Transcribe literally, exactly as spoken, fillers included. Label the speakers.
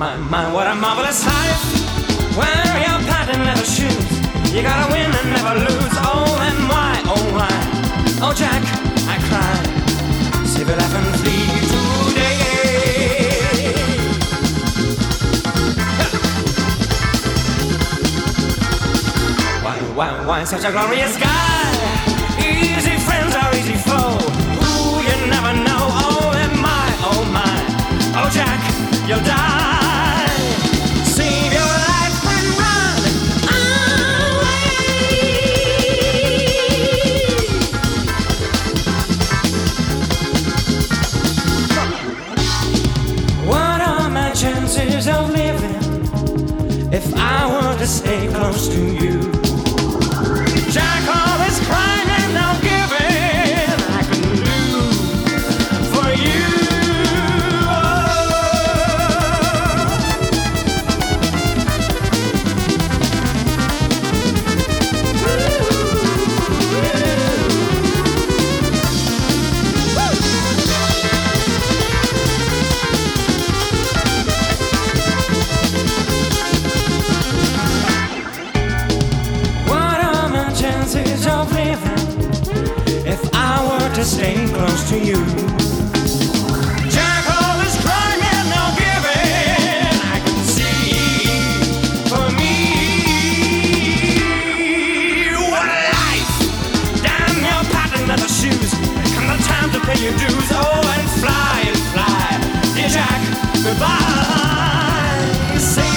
Speaker 1: My, my, what a marvelous life. Wear your patent leather shoes. You gotta win and never lose. Oh, and why, oh, why? Oh, Jack, I cried. Save your life and flee today. Why, why, why such a glorious sky? Easy friends are easy foe. Ooh, you never know. Oh, and my, oh, my. Oh, Jack, you'll die. Save your life and run away. What are my chances of living if I were to stay close to you? Jack, all this crying and no giving I could lose for you. Of living if I were to stay close to you. Jack, all this crying and no giving I can see for me. What a life! Damn your patent leather shoes. Come the time to pay your dues. Oh, and fly and fly, dear Jack, goodbye. Say